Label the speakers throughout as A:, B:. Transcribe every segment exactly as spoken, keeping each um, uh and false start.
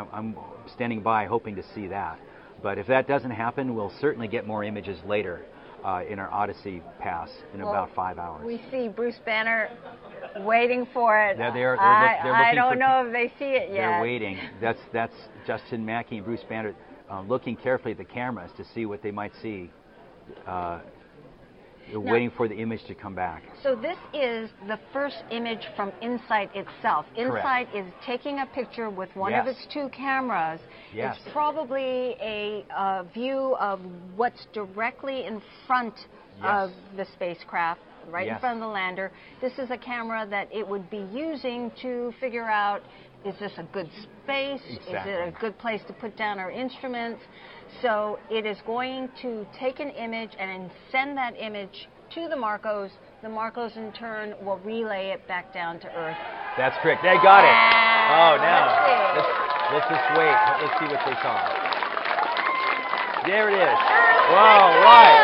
A: I'm standing by hoping to see that. But if that doesn't happen, we'll certainly get more images later uh, in our Odyssey pass in
B: well,
A: about five hours.
B: We see Bruce Banner waiting for it.
A: Yeah, they're, they're,
B: I,
A: they're
B: I don't
A: for,
B: know if they see it yet.
A: They're waiting. That's that's Justin Mackey and Bruce Banner uh, looking carefully at the cameras to see what they might see. Uh, They're now, waiting for the image to come back.
B: So this is the first image from InSight itself. InSight is taking a picture with one
A: yes.
B: of its two cameras.
A: Yes.
B: It's probably a uh, view of what's directly in front
A: yes.
B: of the spacecraft, right
A: yes.
B: in front of the lander. This is a camera that it would be using to figure out, is this a good space?
A: Exactly.
B: Is it a good place to put down our instruments? So it is going to take an image and send that image to the Marcos. The Marcos, in turn, will relay it back down to Earth.
A: That's correct. They got it. Oh, now
B: let's,
A: let's, let's just wait. Let's see what they saw. There it is. Whoa, right.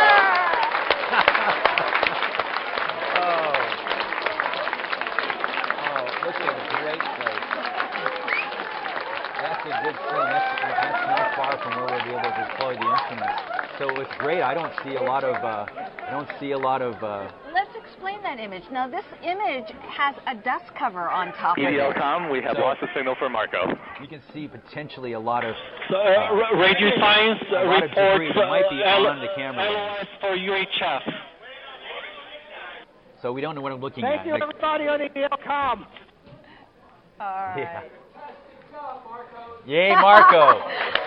A: oh. oh, look at the great place. That's a good thing. That's, that's not far from where we'll be able to deploy the instruments. So it's great. I don't see a lot of. Uh, I don't see a lot of. Uh,
B: Let's explain that image. Now, this image has a dust cover on top of it.
C: E D L com, we have
A: so
C: lost the signal for Marco.
A: You can see potentially a lot of.
C: So, uh, uh, radio science uh,
A: a lot
C: reports
A: of debris that might be
C: uh,
A: on the camera.
C: L S for U H F.
A: So we don't know what I'm looking
D: Thank
A: at.
D: you, everybody on E D L com.
B: All right.
A: Yeah. Yay, Marco!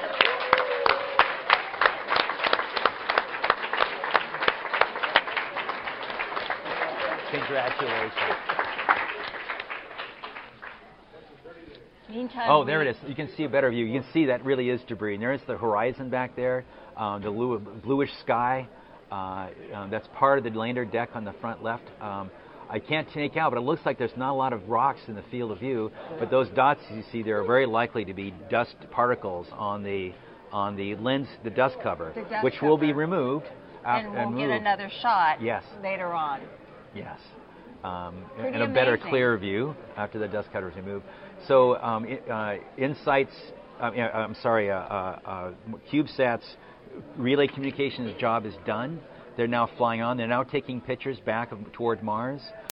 A: Congratulations.
B: Meantime,
A: oh, there it is. You can see a better view. You can see that really is debris. And there's the horizon back there, um, the bluish sky. Uh, um, that's part of the lander deck on the front left. Um, I can't take out, but it looks like there's not a lot of rocks in the field of view. But those dots you see there are very likely to be dust particles on the on the lens, the dust cover,
B: the dust
A: which
B: cover.
A: will be removed.
B: And we'll
A: and
B: get
A: moved.
B: another shot
A: yes.
B: later on.
A: Yes. Um,
B: Pretty
A: and a better,
B: amazing.
A: clear view after the dust cover is removed. So, um, uh, InSight's, uh, I'm sorry, uh, uh, uh, CubeSat's relay communications job is done. They're now flying on. They're now taking pictures back of, toward Mars.